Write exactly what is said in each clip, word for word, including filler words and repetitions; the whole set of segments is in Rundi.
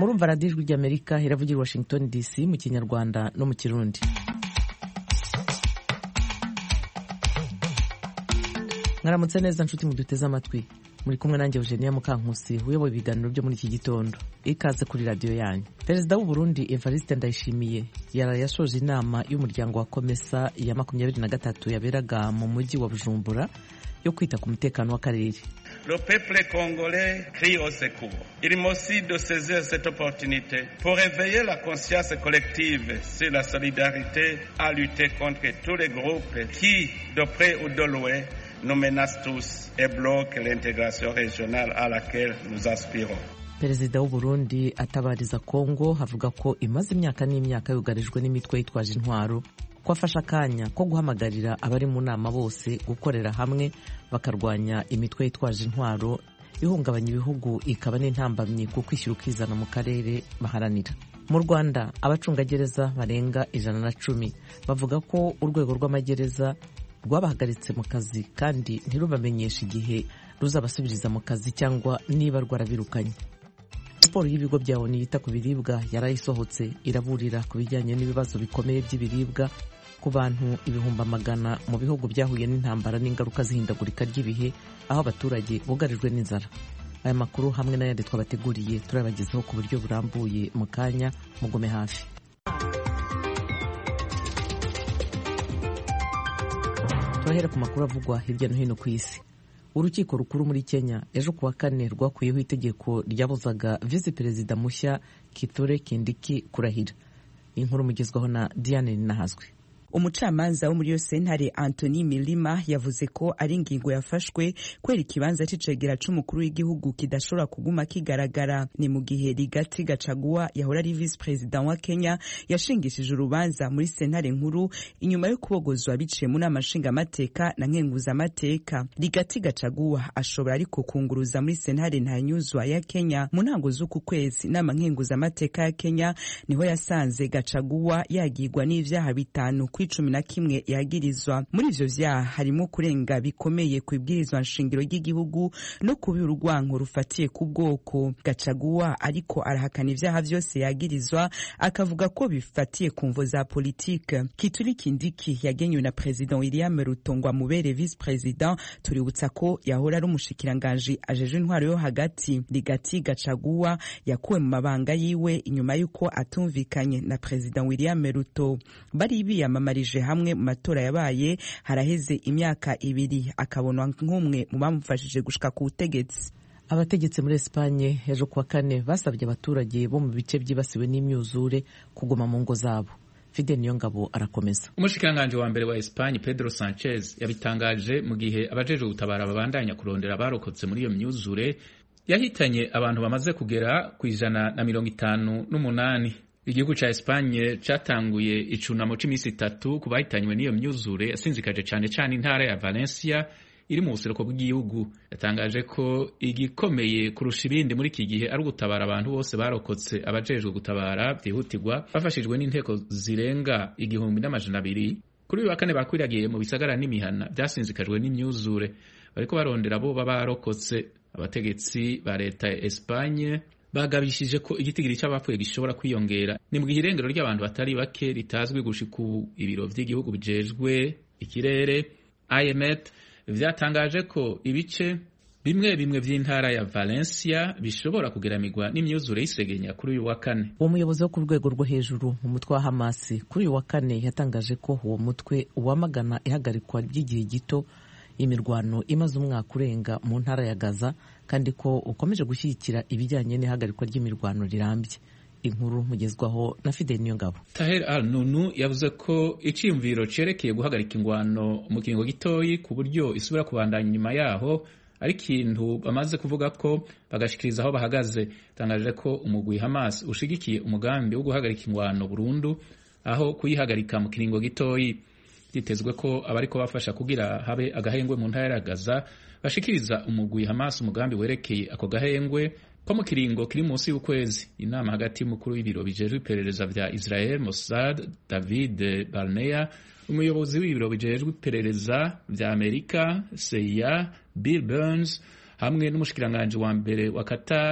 murumva radiyo ijwi ry'Amerika iravugira Washington D C mu Kinyarwanda no mu Kirundi. Mwaramutse neza nshuti muduteze amatwi, muri kumwe nanjye Eugenia Mukankusi uyoboye ibiganiro byo muri iki gitondo. Ikaze kuri radiyo yanyu. Perezida w'u Burundi Evariste Ndayishimiye yaraye yashoje inama y'umuryango wa Komesa ya makumyabiri na gatatu yaberaga mu mujyi wa Bujumbura yo kwita ku mutekano w'akarere. Le peuple congolais crie au secours. Il m'aussi de saisir cette opportunité pour réveiller la conscience collective sur la solidarité à lutter contre tous les groupes qui, de près ou de loin, nous menacent tous et bloquent l'intégration régionale à laquelle nous aspirons. Perezida w'u Burundi atabariza Kongo havuga ko imaze imyaka n'imyaka yugarijwe n'imitwe yitwaje intwaro, ko afasha akanya ko guhamagarira abari mu nama bose gukorera hamwe bakarwanya imitwe yitwaje intwaro ihungabanya ibihugu ikaba n'intambamyi ku kwishyura ukizana mu karere baharanira. Mu Rwanda abacungagereza barenga ijana na cumi bavuga ko urwego rw'amagereza rwabahagaritse mu kazi kandi ntirubamenyeshe igihe ruzabasubiriza mu kazi cyangwa niba rwarabirukanye. Raporo y'ibigo bya O N U yita ku biribwa yarayisohotse iraburira ku bijyanye n'ibibazo bikomeye by'ibiribwa ku bantu ibihumbi magana mu bihugu byahuye n'intambara n'ingaruka zihindagurika ry'ibihe, aho abaturage bugarijwe n'inzara. Aya makuru hamwe n'ayandi twabateguriye turabagezaho ku buryo burambuye mu kanya, mugume hafi. Turahera ku makuru avugwa hirya no hino ku isi. Urukiko rukuru muri Kenya ejo kuwa kane rwakuyeho itegeko ryabuzaga Vice Perezida mushya Kithure Kindiki kurahira. Inkuru mugezwaho na Diane Nahazwe. Umucamanza wo muri yo sentare Anthony Milima yavuze ko ari ingingo yafashwe kwera ikibanza c'icegera c'umukuru w'igihugu kidashobora kuguma kigaragara. Ni mu gihe Rigathi Gachagua yahora ari Vice President wa Kenya yashingishije urubanza muri sentare nkuru inyuma yo kubogozwa biciye mu nama nshingamateka na nkenguzamateka. Rigathi Gachagua ashobora ariko kunguruza muri sentare ntanyuzwa ya Kenya. Mu ntango z'uku kwezi nama nkenguzamateka ya Kenya niho yasanze Gachagua yagirwa n'ivyaha bitanu cumi na kimwe yagirizwa. Muri ivyo vyaha harimo kurenga bikomeye ku ibwirizwa nshingiro ry'igihugu no kubi urwanko rufatiye ku bwoko. Gachagua ariko arahakana ivyaha vyose yagirizwa, akavuga ko bifatiye ku mvo za politike. Kithure Kindiki yagenywe na President William Ruto ngo amubere Vice President, tuributsa ko yahora ari umushikiranganje ajeje intwaro yo hagati. Rigathi Gachagua yakuwe mu mabanga yiwe inyuma yuko atumvikanye na President William Ruto. Bari biyama marije hamwe mu matora yabaye haraheze imyaka ibiri, akabonwa nk'umwe mu bamufashije gushika ku butegetsi. Abategetsi muri Espagne ejo kuwa kane basabye abaturage bo mu bice byibasiwe n'imyuzure kuguma mu ngo zabo. Fidel Niyongabo arakomeza. Umushikiranganje wa mbere wa Espagne Pedro Sanchez yabitangaje mu gihe abajeje gutabara babandanya kurondera abarokotse muri iyo myuzure yahitanye abantu bamaze kugera ku ijana na mirongo itanu n'umunani. Igihugu ca Espagne catanguye icunamo c'imisi itatu ku bahitanywe n'iyo myuzure yasinzikaje cane cane intara ya Valencia iri mu buseruko bw'igihugu. Yatangaje ko igikomeye kurusha ibindi muri iki gihe ari ugutabara abantu bose barokotse. Abajejwe gutabara vyihutirwa bafashijwe n'inteko zirenga igihumbi n'amajana abiri kuri uyu wa kane bakwiragiye mu bisagara n'imihana vyasinzikajwe n'imyuzure, bariko barondera abo babarokotse. Abategetsi ba leta ya Espagne bagabishije ko igitigiri cy'abapfuye gishobora kwiyongera. Ni mu gihe irengero ry'abantu batari bake ritazwi gushika ubu. Ibiro vy'igihugu bijejwe ikirere I M F vyatangaje ko ibice bimwe bimwe vy'intara ya Valencia bishobora kugeramigwa n'imyuzure y'isegenya kuri uyu wa kane. Umuyobozi wo ku rwego rwo hejuru mu mutwe wa Hamas kuri uyu wa kane yatangaje ko uwo mutwe wamagana ihagarikwa ry'igihe gito imirwano imaze umwaka urenga mu ntara ya Gaza, kandi ko ukomeje gushyigikira ibijyanye n'ihagarikwa ry'imirwano rirambye. Inkuru mugezwaho na Fidel Niyongabo. Tahir al-Nunu yavuze ko iciyumviro cerekeye guhagarika ingwano mu kiringo gitoyi ku buryo isubira kubandanya nyuma yaho ari ikintu bamaze kuvuga ko bagashikiriza aho bahagaze. Tangaje ko umugwi Hamas ushigikiye umugambi wo guhagarika ingwano burundu aho kuyihagarika mu kiringo gitoyi. Ditezwe ko abariko bafasha kugira habe agahengwe mu ntara ya Gaza bashikiriza umugwi Hamas umugambi werekeye ako gahengwe ko mu kiringo kiri munsi y'ukwezi. Inama hagati y'umukuru w'ibiro bijejwe iperereza vya Israel Mossad David Barnea, umuyobozi w'ibiro bijejwe iperereza vya Amerika C I A Bill Burns hamwe n'umushikiranganje wa mbere wa Qatar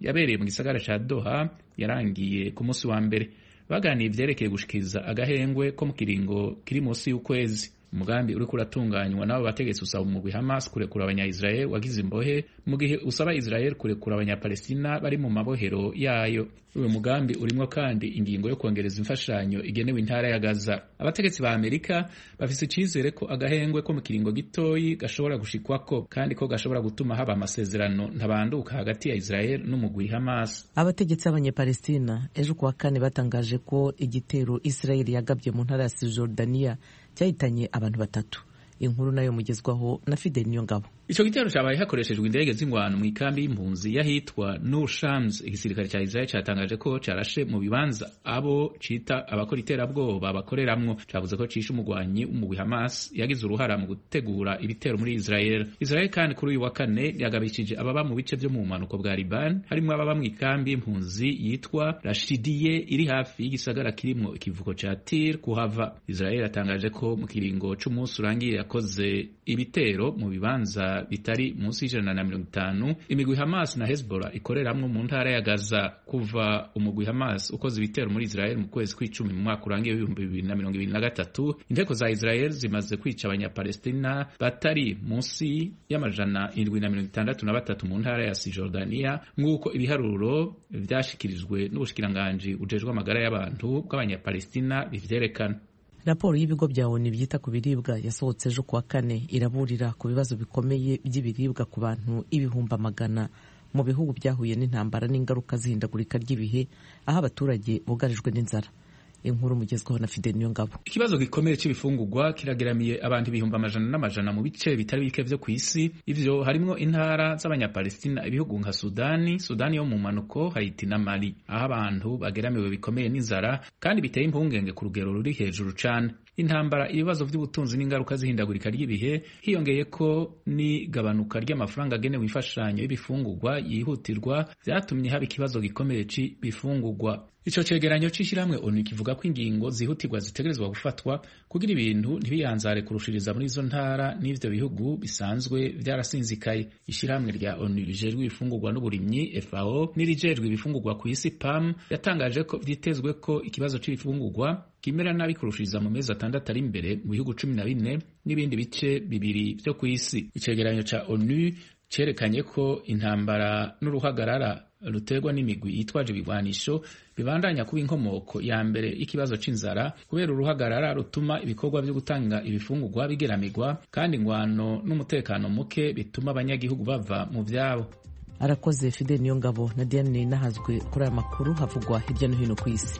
yabereye mu gisagara ca Doha yarangiye ku munsi wa mbere. Baganiye ivyerekeye gushikiriza agahengwe ko mu kiringo kiri munsi y'ukwezi. Umugambi uriko uratunganywa n'abo bategetsi usaba umugwi Hamas kurekura abanya-Israel wagize imbohe mu gihe usaba Israel kurekura abanya-Palestina bari mu mabohero yayo. Uyu mugambi urimwo kandi ingingo yo kongereza imfashanyo igenewe intara ya Gaza. Abategetsi ba Amerika bafise icizere ko agahengwe ko mu kiringo gitoyi gashobora gushikwako kandi ko gashobora gutuma haba amasezerano ntabanduka hagati ya Israel n'umugwi Hamas. Abategetsi b'abanya-Palestina ejo kuwa kane batangaje ko igitero Israel yagabye mu ntara ya Cisjordania cyahitanye abantu batatu. Inkuru nayo mugezwaho na Fidel Niyongabo. Ico gitero cabaye hakoreshejwe indege z'ingwano mu ikambi y'impunzi yahitwa Nur Shams. Igisirikare ca Israel catangaje ko carashe mu bibanza abo cita abakora iterabwoba bakoreramwo. Cavuze ko cishe umugwanyi w'umugwi Hamas yagize uruhara mu gutegura ibitero muri Israel. Israel kandi kuri uyu wa kane yagabishije ababa mu bice vyo mu manuko bwa Liban harimwo ababa mu ikambi y'impunzi yitwa Rashidiye iri hafi y'igisagara kirimwo ikivuko ca Tir kuhava. Israel yatangaje ko mu kiringo c'umunsi urangiye yakoze ibitero mu bibanza bitari munsi y'ijana na mirongo itanu imigwi Hamas na Hezbollah ikoreramwo mu ntara ya Gaza. Kuva umugwi Hamas ukoze ibitero muri Israel mu kwezi kw'icumi mu mwaka urangiye w'ibihumbi bibiri na mirongo ibiri na gatatu, inteko za Israel zimaze kwica abanya-Palestina batari munsi y'amajana indwi na mirongo itandatu na batatu mu ntara ya Cisjordania nk'uko ibiharuro vyashikirijwe n'ubushikiranganji bujejwe amagara y'abantu bw'abanya-Palestina bivyerekana. Raporo y'ibigo bya O N U byita ku biribwa yasohotse ejo kuwa kane iraburira ku bibazo bikomeye by'ibiribwa ku bantu ibihumbi magana mu bihugu byahuye n'intambara n'ingaruka zihindagurika ry'ibihe, aho abaturage bugarijwe n'inzara. Inkuru mugezweho na Fidel Niyongabo. Ikibazo gikomeye c'ibifungurwa kirageramiye abantu ibihumbi amajana n'amajana mu bice bitari bike vyo kw'isi. Ivyo harimwo intara z'abanya-Palestina, ibihugu nka Sudani, Sudani yo mu manuko, Haiti na Mali, aho abantu bageramiwe bikomeye n'inzara kandi biteye impungenge ku rugero ruri hejuru cane. Intambara, ibibazo vy'ubutunzi n'ingaruka zihindagurika ry'ibihe, hiyongeye ko ni gabanuka ry'amafaranga agenewe imfashanyo y'ibifungurwa yihutirwa vyatumye haba ikibazo gikomeye c'ibifungurwa. Ico cegeranyo c'ishiramwe O N U kivuga ko ingingo zihutirwa zitegerezwa gufatwa kugira ibintu ntibiyanzare kurushiriza muri izo ntara n'ivyo bihugu bisanzwe vyarasinzikaye. Ishiramwe rya O N U rijejwe ibifungurwa n'uburimyi F A O n'irijejwe ibifungurwa ku isi P A M yatangaje ko vyitezwe ko ikibazo c'ibifungurwa kimera nabi kurushiriza mu mezi atandatu ari imbere mu bihugu cumi na bine n'ibindi bice bibiri vyo ku isi. Icegeranyo ca O N U cerekanye ko intambara n'uruhagarara ruterwa n'imigwi yitwaje ibigwanisho bibandanya kuba inkomoko ya mbere ikibazo c'inzara kubera uruhagarara rutuma ibikorwa vyo gutanga ibifungurwa bigeramirwa kandi ingwano n'umutekano muke bituma abanyagihugu bava mu vyabo. Arakoze Fidel Niyongabo na Diane Nahazwe kuri aya makuru havugwa hirya no hino ku isi.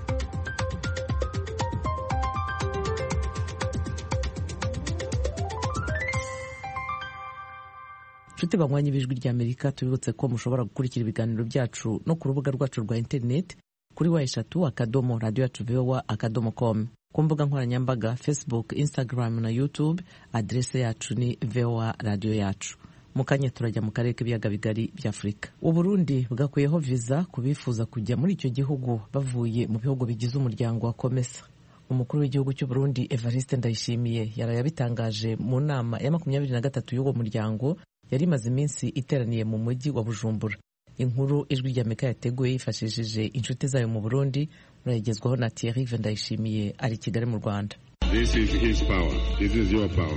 Nshuti banywanyi b'ijwi rya Amerika, tubibutse ko mushobora gukurikira ibiganiro byacu no ku rubuga rwacu rwa internet kuri wa eshatu akadomo radio yacu voa akadomo com, ku mbuga nkoranyambaga Facebook, Instagram na YouTube. Adrese yacu ni voa radio yacu. Mukanya turajya mu karere k'ibiyaga bigari bya Afurika. Uburundi bwakuyeho visa kubifuza kujya muri icyo gihugu bavuye mu bihugu bigize umuryango wa Komesa. Umukuru w'igihugu cy'u Burundi Evariste Ndayishimiye yarayabitangaje mu nama ya makumyabiri na gatatu y'uwo muryango yari imaze iminsi iteraniye mu mujyi wa Bujumbura. Inkuru ijwi rya Amerika yateguye yifashishije inshuti zayo mu Burundi, murayigezwaho na Thierry Ndayishimiye ari Kigali mu Rwanda. This is his power. This is your power.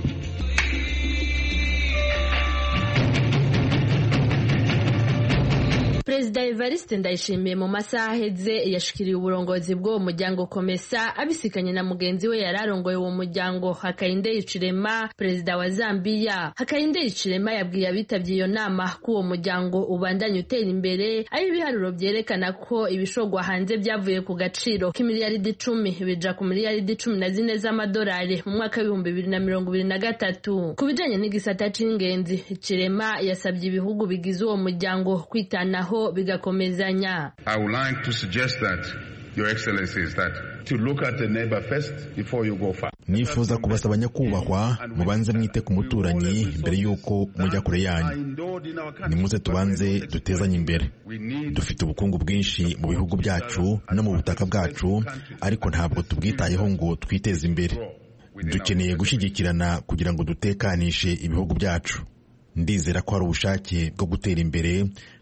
Perezida Evariste Ndayishimiye mu masaha aheze yashikiriye uburongozi bw'uwo muryango Komesa abisikanye na mugenzi we yararongoye uwo muryango Hakainde Hichilema, perezida wa Zambia. Hakainde Hichilema yabwiye abitavye iyo nama ko uwo muryango ubandanya utera imbere, aho ibiharuro vyerekana ko ibishogwa hanze vyavuye ku gaciro k'imiliyaridi icumi bija ku miliyaridi cumi na zine z'amadolari mu mwaka w'ibihumbi bibiri na mirongo ibiri na gatatu. Ku bijanye n'igisata c'ingenzi, Hichilema yasabye ibihugu bigize uwo muryango kwitanaho bigakomezanya. I would like to suggest that Your Excellencies that to look at the neighbor first before you go far. Nifuza kubasaba nyakubahwa mubanze mwite ku muturanyi mbere yuko mujya kure yanyu. Nimuze tubanze dutezanye imbere. Dufite ubukungu bwinshi mu bihugu byacu no mu butaka bwacu, ariko ntabwo tubwitayeho ngo twiteze imbere. Dukeneye gushyigikirana kugira ngo dutekanishe ibihugu byacu. Ndizera ko hari ubushake bwo gutera imbere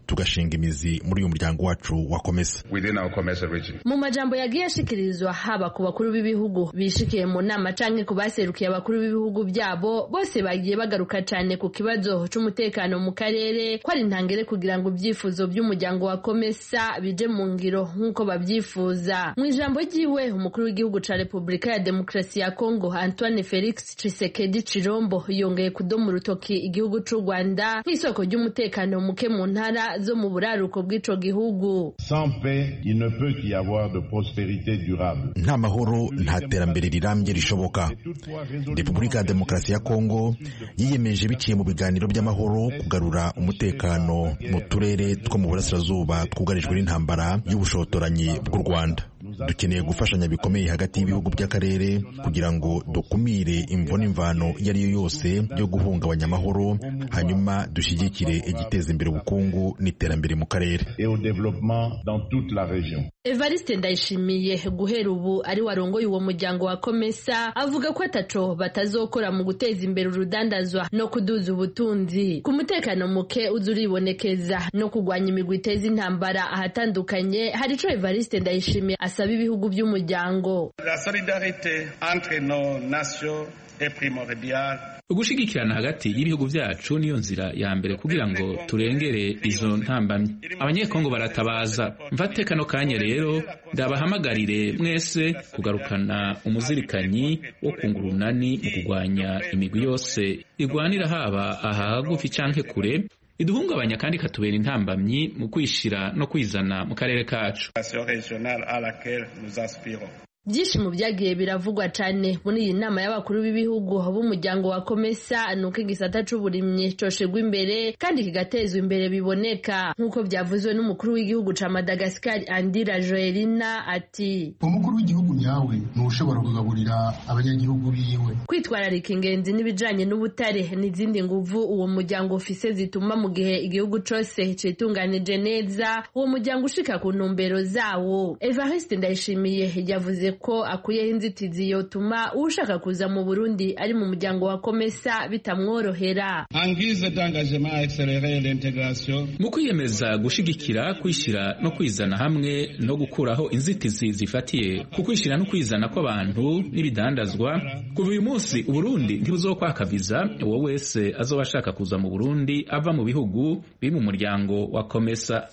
tugashinga imizi muri uyu muryango wacu wa COMESA. Mu majambo yagiye ashikirizwa haba ku bakuru b'ibihugu bishikiye mu nama canke ku baserukiye abakuru b'ibihugu byabo, bose bagiye bagaruka cyane ku kibazo c'umutekano mu karere ko ari intangere kugira ngo ibyifuzo by'umuryango wa COMESA bije mu ngiro nk'uko babyifuza. Mu ijambo ryiwe umukuru w'igihugu ca Repubulika ya Demokarasi ya Kongo Antoine Felix Tshisekedi Chilombo yongeye kudoma urutoki igihugu c'u Rwanda nk'isoko ry'umutekano muke mu ntara zo mu buraruko bw'ico gihugu. Sans paix, il ne peut y avoir de prospérité durable. Nta mahoro nta terambere rirambye rishoboka. Repubulika ya Demokarasi ya Kongo yiyemeje biciye mu biganiro by'amahoro kugarura umutekano mu turere two mu burasirazuba twugarijwe n'intambara y'ubushotoranyi bw'u Rwanda. Dukeneye gufashanya bikomeye hagati y'ibihugu by'akarere kugira ngo dukumire imvune imvano iyo ari yo yose yo guhungabanya amahoro, hanyuma dushyigikire igiteza imbere ubukungu n'iterambere mu karere. Evariste Ndayishimiye guhera ubu ari warongoye uwo muryango wa COMESA avuga ko ataco batazokora mu guteza imbere urudandazwa no kuduza ubutunzi, ku mutekano muke uzuribonekeza no kugwanya imigwi iteza intambara ahatandukanye. Hari ico Evariste Ndayishimiye asaba ibihugu by'umuryango. La solidarité entre nos nations est primordiale. Ugushigikirana hagati y'ibihugu byacu niyo nzira ya mbere kugira ngo turengere izo ntambamye. Abanyekongo baratabaza. Mfate kano kanya rero ndabahamagarire mwese kugarukana umuzirikanyi wo kungurunani mu kugwanya imigwi yose igwanira haba aha hagufi canke kure, iduhungabanya kandi katubera intambamyi mu kwishira no kwizana mu karere kacu. Byinshi mu byagiye biravugwa cyane muri iyi nama y'abakuru b'ibihugu b'umuryango wa COMESA nuko igisata c'uburimyi coshegwa imbere kandi kigatezwa imbere biboneka, nk'uko byavuzwe n'umukuru w'igihugu ca Madagascar Andira Joelina ati umukuru w'igihugu nyawe ntushobora kugaburira abanyagihugu biwe. Kwitwararika ingenzi n'ibijanye n'ubutare n'izindi nguvu uwo muryango ufise zituma mu gihe igihugu cose citunganije neza uwo muryango ushika ku ntumbero zawo. Evariste Ndayishimiye yavuze ko akuyeho inzitizi yotuma ushaka kuza mu Burundi ari mu muryango wa COMESA bitamworohera. Mu kwiyemeza gushigikira kwishira no kwizana hamwe no gukuraho inzitizi zifatiye ku kwishira no kwizana kw'abantu n'ibidandazwa, kuva uyu munsi Uburundi ntibuzokwaka viza uwo wese azoba ashaka kuza mu Burundi ava mu bihugu biri mu muryango wa COMESA.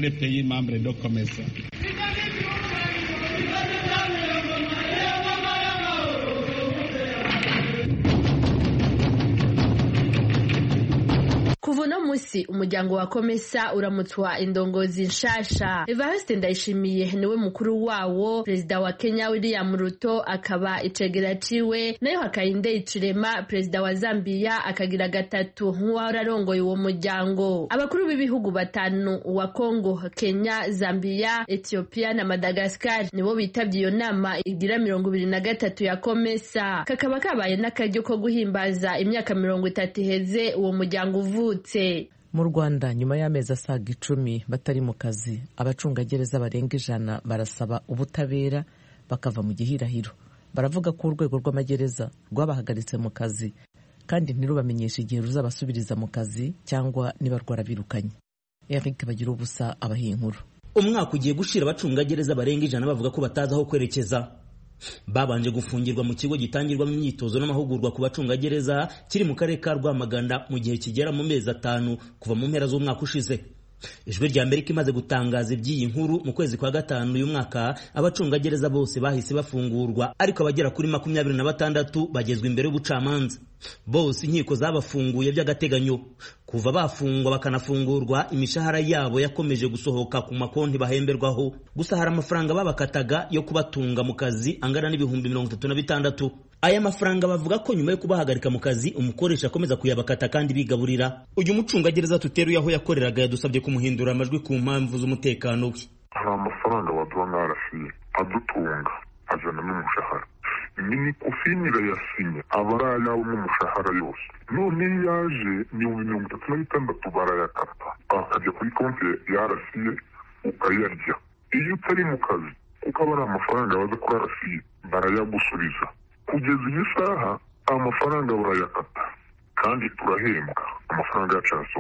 Kuva no musi umuryango wa COMESA uramutswa indongozi nshasha. Evariste Ndayishimiye niwe mukuru wawo, perezida wa Kenya William Ruto akaba icegera ciwe, nayo Hakainde Hichilema perezida wa Zambia akagira gatatu nk'uwararongoye uwo muryango. Abakuru b'ibihugu batanu wa Kongo, Kenya, Zambia, Ethiopia na Madagascar nibo bitavye iyo nama igira mirongo ibiri na gatatu ya COMESA. Kakaba kabaye n'akaryo ko guhimbaza imyaka mirongo itatu iheze uwo muryango uvutse. Mu Rwanda nyuma y'amezi asaga icumi batari mu kazi, abacungagereza barenga ijana barasaba ubutabera bakava mu gihirahiro. Baravuga ko urwego rw'amagereza rwabahagaritse mu kazi kandi ntirubamenyesha igihe ruzabasubiriza mu kazi cyangwa niba rwarabirukanye. Eric Bagira ubusa abahiye inkuru. Umwaka ugiye gushira abacungagereza barenga ijana bavuga ko batazi aho kwerekeza. Babanje gufungirwa mu kigo gitangirwamo imyitozo n'amahugurwa ku bacungagereza kiri mu karere ka Rwamagana mu gihe kigera mu mezi atanu kuva mu mpera z'umwaka ushize. Ijwi rya Amerika imaze gutangaza iby'iyi nkuru mu kwezi kwa gatanu uyu mwaka, abacungagereza bose bahise bafungurwa, ariko abagera kuri makumyabiri na batandatu bagezwa imbere y'ubucamanza. Bose inkiko zabafunguye by'agateganyo. Kuva bafungwa bakanafungurwa, imishahara yabo yakomeje gusohoka ku makonti bahemberwaho. Gusa hari amafaranga babakataga yo kubatunga mu kazi angana n'ibihumbi mirongo itatu na bitandatu. Aya mafaranga bavuga ko nyuma yo kubahagarika mu kazi umukoresha akomeza kuyabakata kandi bigaburira. Uyu mucungagereza tuteruye aho yakoreraga yadusabye kumuhindura amajwi ku mpamvu z'umutekano we. Hari amafaranga baduha nk'arasiye adutunga ajana n'umushahara. Ni kufinira yasinye abara yawo n'umushahara yose. None yaje ni mirongo itatu na bitandatu barayakata. Akajya kuri konti yarasiye ukayarya. Iyo utari mu kazi kuko abara amafaranga baza kuri arasiye barayagusubiza. Kugeza iyi saha amafaranga barayakata kandi turahembwa amafaranga yacu arasohoka.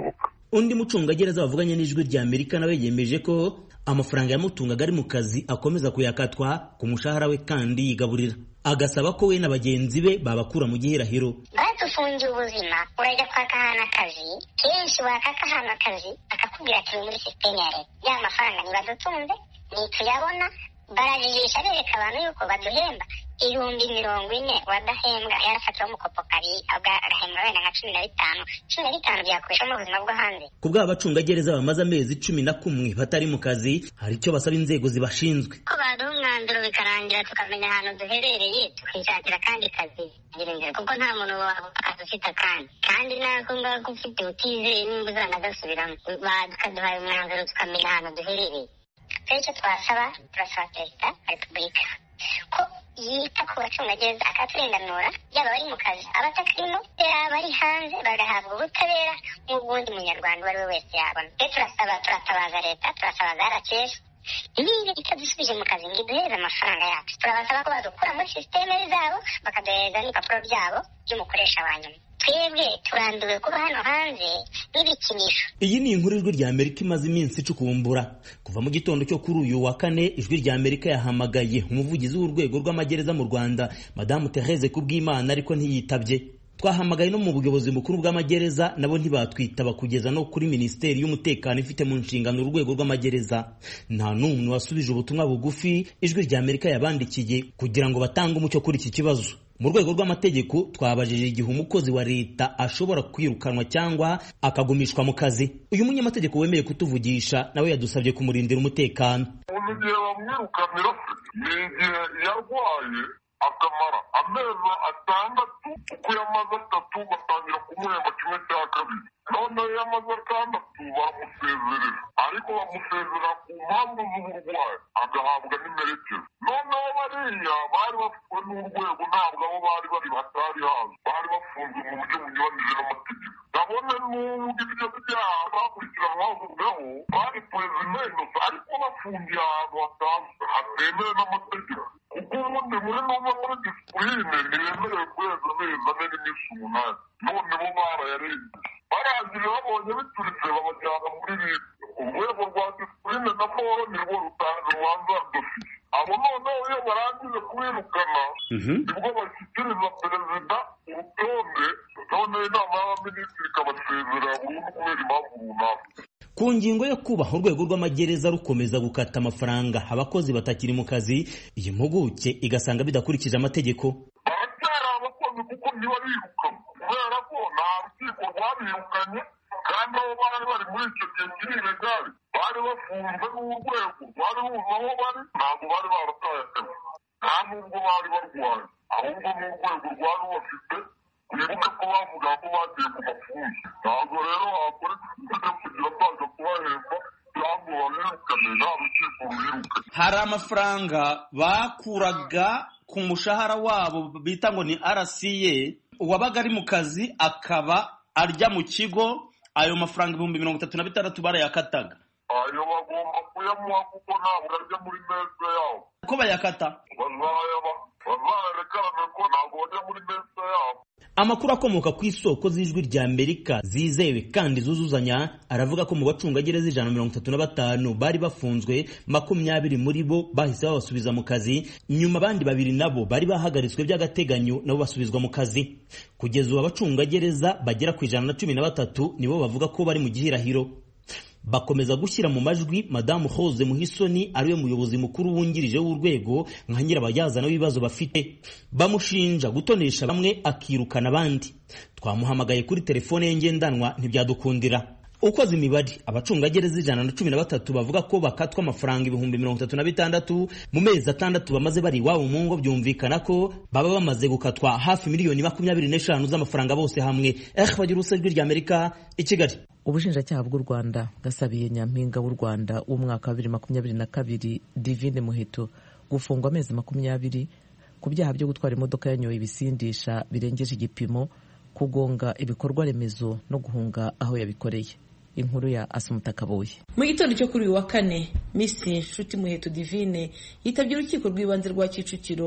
undi mucungagereza bavuganye n'ijwi rya Amerika nawe yemeje ko amafaranga yamutungaga ari mu kazi akomeza kuyakatwa ku mushahara we kandi yigaburira, agasaba ko we na bagenzi be babakura mu gihirahiro. Batufungiye ubuzima, urajya kwaka ahantu akazi, kenshi wakaka ahantu akazi akakubwira ati muri sisiteme ya leta ya mafaranga ntibadutunze ntituyabona, barajijisha bereka abantu yuko baduhemba ibihumbi mirongo ine wadahembwa yarafatiwe umukopo kari agahembwa wenda nka cumi na bitanu cumi na bitanu byakoresha mu buzima bwo hanze. Ku bw'abacungagereza bamaze amezi cumi na kumwe batari mu kazi, hari icyo basaba inzego zibashinzwe ko baduha umwanzuro bikarangira tukamenya ahantu duherereye tukishakira kandi kazi ngirengere, kuko nta muntu wakazi ufite akandi kandi nako ngako ufite utizeye nimba uzanagasubiramo, bakaduhaye umwanzuro tukamenya ahantu duherereye. Icyo twasaba turasaba perezida wa repubulika ko yita ku bacungagereza akaturenganura, yaba bari mu kazi abatakarimo, yaba bari hanze bagahabwa ubutabera nk'ubundi munyarwanda uwo ari we wese yabona. Rero turasaba turatabaza leta, turasaba za rakesha niba itadusubije mu kazi ngo iduhereze amafaranga yacu, turabasaba ko badukura muri sisiteme zabo bakaduhereza n'ibipapuro byabo by'umukoresha wa nyuma. Twebwe turanduwe kuba hano hanze n'ibikinisho. Iyi ni inkuru ijwi rya Amerika imaze iminsi icukumbura. Kuva mu gitondo cyo kuri uyu wa kane, ijwi rya Amerika yahamagaye umuvugizi w'urwego rw'amagereza mu Rwanda Madame Therese Kubwimana ariko ntiyitabye. Twahamagaye no mu buyobozi bukuru bw'amagereza nabo ntibatwitaba, kugeza no kuri Minisiteri y'Umutekano ifite mu nshingano urwego rw'amagereza. Nta n'umwe wasubije ubutumwa bugufi ijwi rya Amerika yabandikiye kugira ngo batange umucyo kuri iki kibazo. Mu rwego rw'amategeko twabajije igihe umukozi wa leta ashobora kwirukanwa cyangwa akagumishwa mu kazi. Uyu munyamategeko wemeye kutuvugisha nawe yadusabye kumurindira umutekano. Igihe bamwirukanira ni igihe yarwaye akamara amezi atandatu, uko yamaze atatu batangira kumuhemba kimwe cya kabiri, none yamaze atandatu baramusezerera, ariko bamusezerera ku mpamvu z'uburwayi agahabwa n'imerekeza. Noneho bariya bari bafitwe n'urwego, ntabwo abo bari bari batari hazi, bari bafunzwe mu buryo bunyuranije n'amategeko. Ndabona n'ubwo ibyo byaha bakurikiranwaho bari prezidensi, ariko bafungiye ahantu hatazwi hatemewe n'amategeko, kuko ubundi muri n'umwe muri disipurine ntibemerewe kurenza amezi ane n'iminsi umunani, none bo barayarenze. Barangije babonye bituritse babajyana muri leta. Urwego rwa disipurine na foro nirwo rutanga urubanza dosiye. Abo noneho iyo barangije kubirukana nibwo bashyikiriza perezida urutonde, none inama y'abaminisitiri ikabasezerera burundu kubera impamvu runaka. Ku ngingo yo kubaha urwego rw'amagereza rukomeza gukata amafaranga abakozi batakiri mu kazi, iyi mpuguke igasanga bidakurikije amategeko. Baracyari abakozi kuko ntibarirukanwa, kubera ko nta rukiko rwabirukanye, kandi abo bari bari muri icyo gihe kiri ilegari bari bafunzwe n'urwego rwari ruzi aho bari, ntabwo bari barataye akazi, nta nubwo bari barwaye, ahubwo n'urwego rwari rubafite. Wibuke ko bavuga ko bagiye ku mafunzo, ntabwo rero wakora ikibazo kugira baza kubahemba cyangwa babirukane, nta rukiko rubirukanye. Hari amafaranga bakuraga ku mushahara wabo bita ngo ni R C A, uwabaga ari mu kazi akaba arya mu kigo, ayo mafaranga ibihumbi mirongo itatu na bitandatu barayakataga. Ayo bagomba kuyamuha kuko ntabwo arya muri meza yabo. Ko bayakata bazayaba bazayerekana ko ntabwo bajya muri meza yabo. Amakuru akomoka ku isoko z'ijwi rya Amerika zizewe kandi zuzuzanya aravuga ko mu bacungagereza ijana na mirongo itatu na batanu bari bafunzwe, makumyabiri muri bo bahise babasubiza mu kazi, nyuma abandi babiri nabo bari bahagaritswe by'agateganyo nabo basubizwa mu kazi. Kugeza ubu abacungagereza bagera ku ijana na cumi na batatu nibo bavuga ko bari mu gihirahiro. Bakomeza gushyira mu majwi Madamu Rose Muhisoni ariwe muyobozi mukuru wungirije w'urwego nka nyirabayazana w'ibibazo bafite. Bamushinja gutonesha bamwe akirukana abandi. Twamuhamagaye kuri telefone ye ngendanwa ntibyadukundira. Ukoze imibare, abacungagereza ijana na cumi na batatu bavuga ko bakatwa amafaranga ibihumbi mirongo itatu na bitandatu mu mezi atandatu bamaze bari iwabo mu ngo, byumvikana ko baba bamaze gukatwa hafi miliyoni makumyabiri n'eshanu z'amafaranga bose hamwe. Eh bagira usajwi rya Amerika i Kigali. Ubushinjacyaha bw'u Rwanda bwasabiye Nyampinga w'u Rwanda w'umwaka wa bibiri makumyabiri na kabiri Divine Muheto gufungwa amezi makumyabiri ku byaha byo gutwara imodoka yanyoye ibisindisha birengeje igipimo, kugonga ibikorwa remezo no guhunga aho yabikoreye. Inkuru ya Asumuta Kaboyi. Mu gitondo cyo kuri uyu wa kane, Miss Nshuti Muheto Divine yitabye urukiko rw'ibanze rwa Kicukiro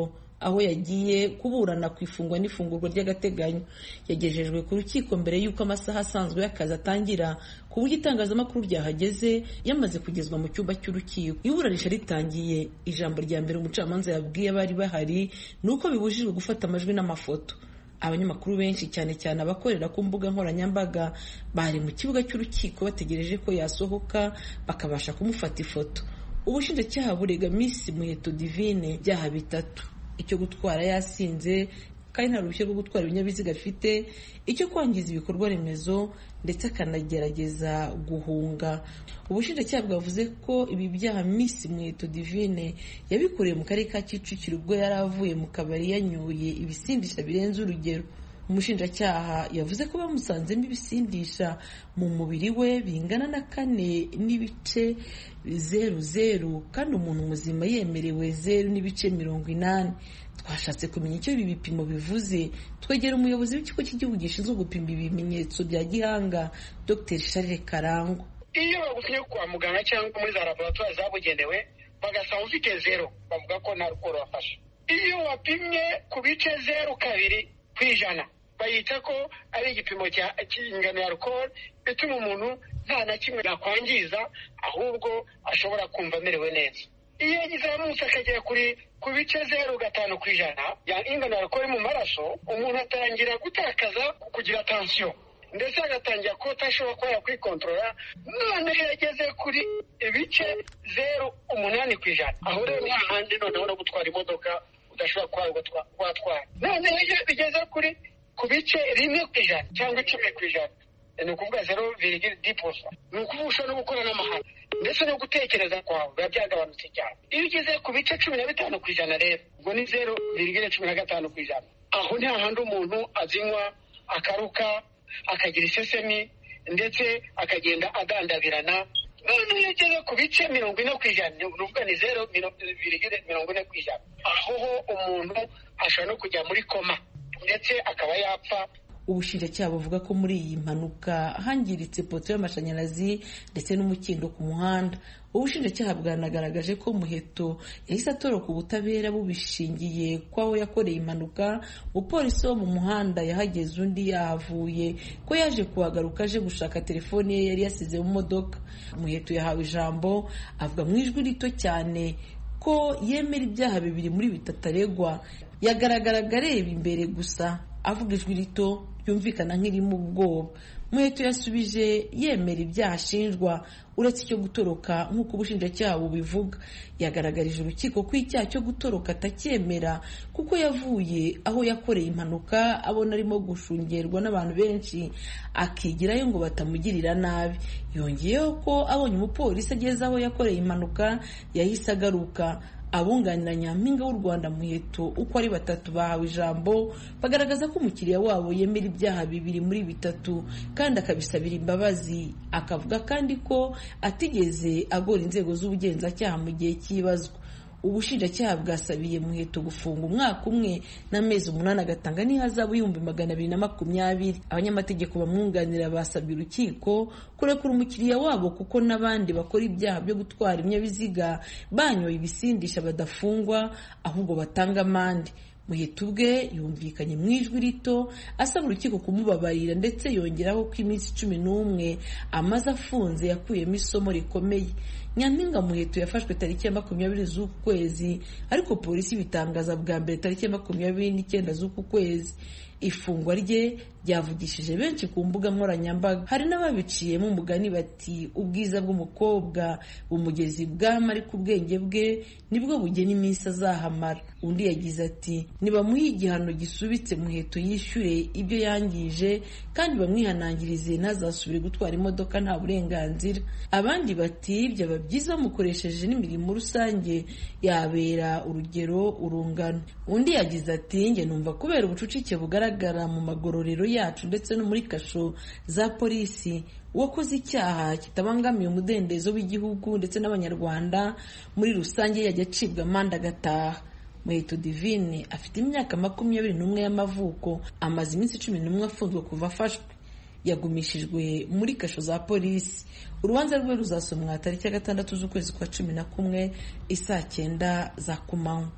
aho yagiye kuburana ku ifungwa n'ifungurwa ry'agateganyo. Yagejejwe ku rukiko mbere y'uko amasaha asanzwe y'akazi atangira, ku buryo itangazamakuru ryahageze yamaze kugezwa mu cyumba cy'urukiko. Iburanisha ritangiye, ijambo rya mbere umucamanza yabwiye abari bahari ni uko bibujijwe gufata amajwi n'amafoto. Abanyamakuru benshi cyane cyane abakorera ku mbuga nkoranyambaga bari mu kibuga cy'urukiko bategereje ko yasohoka bakabasha kumufata ifoto. Ubushinjacyaha burega Miss Muheto Divine byaha bitatu: icyo gutwara yasinze kandi nta ruhushya rwo gutwara ibinyabiziga afite, icyo kwangiza ibikorwa remezo ndetse akanagerageza guhunga. Ubushinjacyaha bwavuze ko ibi byaha Miss Muheto Divine yabikoreye mu karere ka Kicukiro ubwo yari avuye mu kabari yanyoye ibisindisha birenze urugero. Umushinjacyaha yavuze ko bamusanzemo ibisindisha mu mubiri we bingana na kane n'ibice zeru zeru kandi umuntu muzima yemerewe zeru n'ibice mirongo inani. Twashatse kumenya icyo ibi bipimo bivuze, twegera umuyobozi w'ikigo cy'igihugu gishinzwe gupima ibimenyetso bya gihanga Dr Charles Karangwa. Iyo bagufite kwa muganga cyangwa muri za laboratoire zabugenewe bagasanga ufite zero, bavuga ko nta rukoro wafashe. Iyo wapimye ku bice zeru kabiri ku ijana bayita ko ari igipimo cy'ingano ya alcohol bituma umuntu nta na kimwe yakwangiza, ahubwo ashobora kumva amerewe neza. Iyo yazamutse akagera kuri ku bice zeru gatanu ku ijana ya ingano ya alcohol mu maraso, umuntu atangira gutakaza kugira tension ndetse agatangira ko atashobora kuba yakwikontorora. None yageze kuri ibice zeru umunani ku ijana, aho rero hahandi noneho no gutwara imodoka udashobora kuba watwara. None iyo bigeze kuri ku bice rimwe ku ijana cyangwa icumi ku ijana, ni ukuvuga zero virgule dix pourcent, ni ukuvuga ushobora no gukora n'amahanga ndetse no gutekereza kwawe biba byagabanutse cyane. Iyo ugeze ku bice cumi na bitanu ku ijana rero ubwo ni zero virgule cumi na gatanu ku ijana. Aho ni hahandi umuntu azinywa akaruka akagira isesemi ndetse akagenda agandabirana. None iyo ugeze ku bice mirongo ine ku ijana ni ukuvuga ni zero virgule mirongo ine ku ijana, aho umuntu ashobora no kujya muri koma ndetse akaba yapfa. Ubushinjacyaha buvuga ko muri iyi mpanuka hangiritse poto y'amashanyarazi ndetse n'umukindo ku muhanda. Ubushinjacyaha bwanagaragaje ko Muheto yahise atoroka ubutabera bubishingiye kwaho yakoreye impanuka. Umupolisi wo mu muhanda yahageze undi yahavuye ko yaje kuhagaruka aje gushaka telefone ye yari yasize mu modoka. Muheto yahawe ijambo avuga mu ijwi rito cyane ko yemera ibyaha bibiri muri bitatu aregwa. Yagaragaraga areba imbere gusa, avuga ijwi rito ryumvikana nk'irimo ubwoba. Muheto yasubije yemera ibyaha ashinjwa uretse icyo gutoroka nk'uko ubushinjacyaha bubivuga. Yagaragarije urukiko ko icyaha cyo gutoroka atacyemera kuko yavuye aho yakoreye impanuka abona arimo gushungerwa n'abantu benshi akigirayo ngo batamugirira nabi. Yongeyeho ko abonye umupolisi ageze aho yakoreye impanuka yahise agaruka. Abunganira Nyampinga w'u Rwanda Muheto uko ari batatu bahawe ijambo bagaragaza ko umukiriya wabo yemera ibyaha bibiri muri bitatu kandi akabisabira imbabazi. Akavuga kandi ko atigeze agora inzego z'ubugenzacyaha mu gihe cy'ibazwa. Ubushinjacyaha bwasabiye Muheto gufunga umwaka umwe n'amezi umunani agatanga n'ihazabu y'ibihumbi magana abiri na makumyabiri. Abanyamategeko bamwunganira basabye urukiko kurekura umukiriya wabo kuko n'abandi bakora ibyaha byo gutwara ibinyabiziga banyoye ibisindisha badafungwa ahubwo batanga amande. Muheto ubwe yumvikanye mu ijwi rito asaba urukiko kumubabarira ndetse yongeraho ko iminsi cumi n'umwe amaze afunze yakuyemo isomo rikomeye. Nyampinga Muheto yafashwe tariki ya makumyabiri z'uku kwezi, ariko polisi bitangaza bwa mbere tariki ya makumyabiri n'icyenda z'uku kwezi. Ifungwa rye ryavugishije benshi ku mbuga nkoranyambaga. Hari n'ababiciyemo umugani bati ubwiza bw'umukobwa bumugezi bwama ariko ubwenge bwe nibwo bugena iminsi azahamara. Undi yagize ati nibamuhe igihano gisubitse Muheto yishyure ibyo yangije kandi bamwihanangirize ntazasubire gutwara imodoka nta burenganzira. Abandi bati byaba byiza bamukoresheje n'imirimo rusange yabera urugero urungano. Undi yagize ati njye numva kubera ubucucike bugaragara mu magororero yacu ndetse no muri kasho za polisi uwakoze icyaha kitabangamiye umudendezo w'igihugu ndetse n'abanyarwanda muri rusange yajya acibwa amande agataha. Muheto Divine afite imyaka makumyabiri n'umwe y'amavuko, amaze iminsi cumi n'umwe afunzwe kuva afashwe. Yagumishijwe muri kasho za polisi. Urubanza rwe ruzasomwa tariki ya gatandatu z'ukwezi kwa cumi na kumwe isaa cyenda za kumanywa.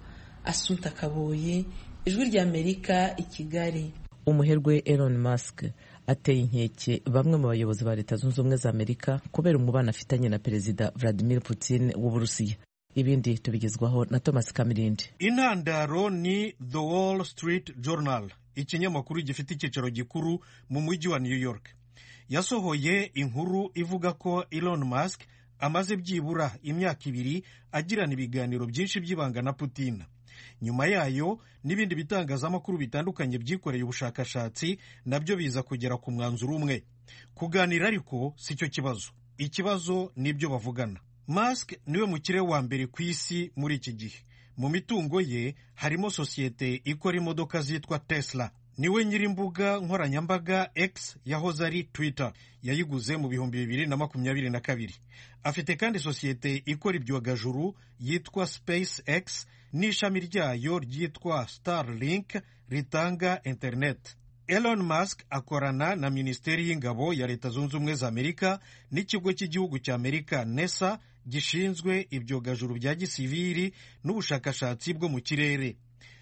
Assunta Kaboye, Ijwi ry'Amerika i Kigali. Umuherwe Elon Musk ateye inkeke bamwe mu bayobozi ba Leta Zunze Ubumwe za Amerika kubera umubano afitanye na Perezida Vladimir Putin w'Uburusiya. Ibindi tubigezwaho na Thomas Kamirindi. Intandaro ni The Wall Street Journal, ikinyamakuru gifite icyicaro gikuru mu mujyi wa New York. Yasohoye inkuru ivuga ko Elon Musk amaze byibura imyaka ibiri agirana ibiganiro byinshi by'ibanga na Putin. Nyuma yayo n'ibindi bitangazamakuru bitandukanye byikoreye ubushakashatsi nabyo biza kugera ku mwanzuro umwe. Kuganira ariko si cyo kibazo. Ikibazo nibyo bavugana. Musk niwe mukire wa mbere ku isi muri iki gihe. Mu mitungo ye harimo sosiyete ikora imodoka zitwa Tesla. Niwe nyirimbuga nkoranyambaga X yahoze ari Twitter, yayiguze mu bihumbi bibiri na makumyabiri na kabiri. Afite kandi sosiyete ikora ibyogajuru yitwa SpaceX n'ishami ryayo ryitwa Starlink ritanga internet. Elon Musk akorana na Minisiteri y'Ingabo ya Leta Zunze Ubumwe za Amerika n'ikigo cy'igihugu cya Amerika NASA gishinzwe ibyogajuru bya gisivili n'ubushakashatsi bwo mu kirere.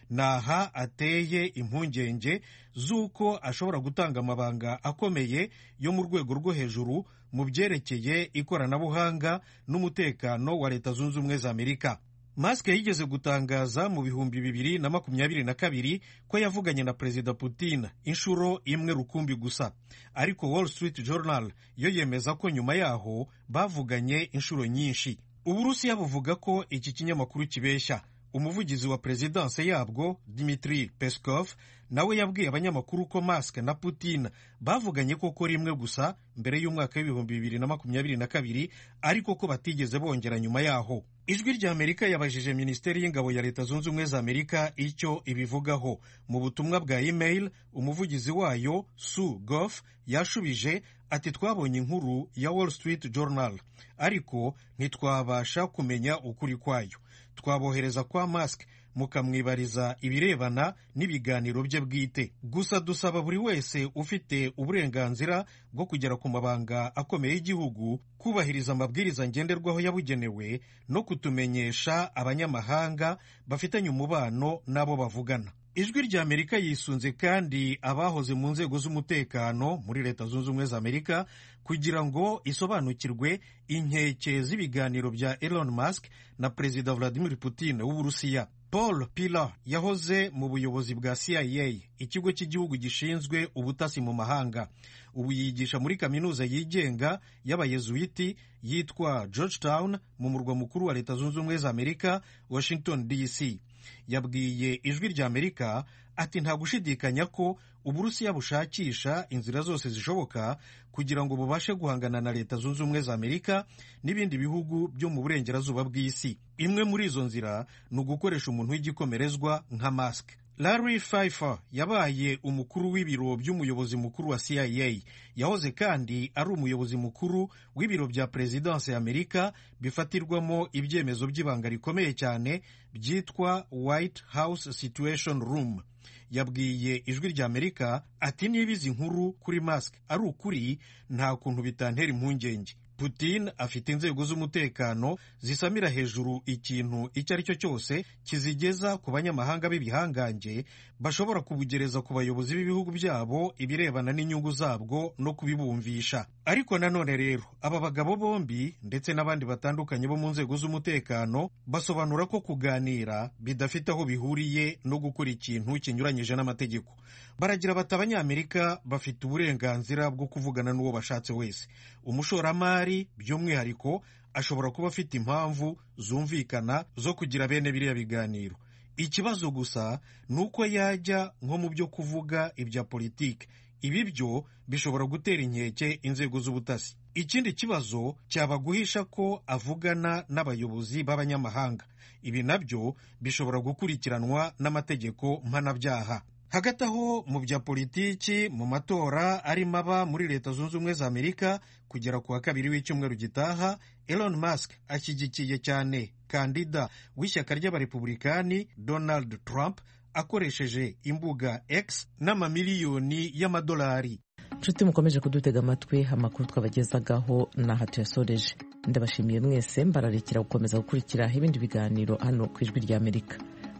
Naha ateye impungenge z'uko ashobora gutanga amabanga akomeye yo mu rwego rwo hejuru mu byerekeye ikoranabuhanga n'umutekano wa Leta Zunze Ubumwe za Amerika. Musk yigeze gutangaza mu bihumbi bibiri na makumyabiri na kabiri ko yavuganye na Perezida Putin inshuro imwe rukumbi gusa, ariko Wall Street Journal yo yemeza ko nyuma yaho bavuganye inshuro nyinshi. Uburusiya buvuga ko iki kinyamakuru kibeshya. Umuvugizi wa prezidanse yabwo Dmitry Peskov nawe yabwiye abanyamakuru ko Musk na Putin bavuganye koko rimwe gusa mbere y'umwaka w'ibihumbi bibiri na makumyabiri na kabiri, ariko ko batigeze bongera nyuma yaho. Ijwi ry'Amerika yabajije Minisiteri y'Ingabo ya Leta Zunze Ubumwe za Amerika icyo ibivugaho. Mu butumwa bwa email umuvugizi wayo Sue Goff yashubije ati twabonye inkuru ya Wall Street Journal ariko ntitwabasha kumenya ukuri kwayo. Twabohereza kwa Musk mukamwibariza ibirebana n'ibiganiro bye bwite. Gusa dusaba buri wese ufite uburenganzira bwo kugera ku mabanga akomeye y'igihugu kubahiriza amabwiriza ngenderwaho yabugenewe no kutumenyesha abanyamahanga bafitanye umubano n'abo bavugana. Ijwi ry'Amerika yisunze kandi abahoze mu nzego z'umutekano muri Leta Zunze Ubumwe za Amerika kugira ngo isobanukirwe inkeke z'ibiganiro bya Elon Musk na Perezida Vladimir Putin w'Uburusiya. Paul Pillar yahoze mu buyobozi bwa C I A, ikigo cy'igihugu gishinzwe ubutasi mu mahanga. Ubu yigisha muri kaminuza yigenga y'abayezuiti yitwa Georgetown mu murwa mukuru wa Leta Zunze Ubumwe za Amerika, Washington D C. Yabwiye Ijwi ry'Amerika ati nta gushidikanya ko Uburusiya bushakisha inzira zose zishoboka kugira ngo bubashe guhangana na Leta Zunze Ubumwe za Amerika n'ibindi bihugu byo mu burengerazuba bw'isi. Imwe muri izo nzira ni ugukoresha umuntu w'igikomerezwa nka Musk. Larry Pfeiffer yabaye umukuru w'ibiro by'umuyobozi mukuru wa C I A. Yahoze kandi ari umuyobozi mukuru w'ibiro bya Presidence ya Amerika bifatirwamo ibyemezo by'ibanga rikomeye cyane byitwa White House Situation Room. Yabwiye Ijwi ry'Amerika ati niba izi nkuru kuri Musk ari ukuri nta kuntu bitantera impungenge. Putin afite inzego z'umutekano zisamira hejuru ikintu icyo ari cyo cyose kizigeza ku banyamahanga b'ibihangange bashobora kubugereza ku bayobozi b'ibihugu byabo ibirebana n'inyungu zabwo no kubibumvisha. Ariko nanone rero aba bagabo bombi ndetse n'abandi batandukanye bo mu nzego z'umutekano basobanura ko kuganira bidafite aho bihuriye no gukora ikintu kinyuranyije n'amategeko. Baragira bati Abanyamerika bafite uburenganzira bwo kuvugana n'uwo bashatse wese. Umushoramari by'umwihariko ashobora kuba afite impamvu zumvikana zo kugira bene biriya biganiro. Ikibazo gusa ni uko yajya nko mu byo kuvuga ibya politiki. Ibi byo bishobora gutera inkeke inzego z'ubutasi. Ikindi kibazo cyaba guhisha ko avugana n'abayobozi b'abanyamahanga. Ibi nabyo bishobora gukurikiranwa n'amategeko mpanabyaha. Hagati aho mu bya politiki mu matora arimo aba muri Leta Zunze Ubumwe za Amerika kugera ku wa kabiri w'icyumweru gitaha, Elon Musk ashyigikiye cyane kandida w'ishyaka ry'abarepublikani Donald Trump akoresheje imbuga X n'amamiliyoni y'amadolari. Nshuti mukomeje kudutega amatwi, amakuru twabagezagaho n'aha tuyasoreje. Ndabashimiye mwese, mbararekera gukomeza gukurikira ibindi biganiro hano ku Ijwi ry'Amerika.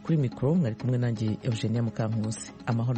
kuri mikoro mwari kumwe nanjye Eugenia Mukankusi. Amahoro.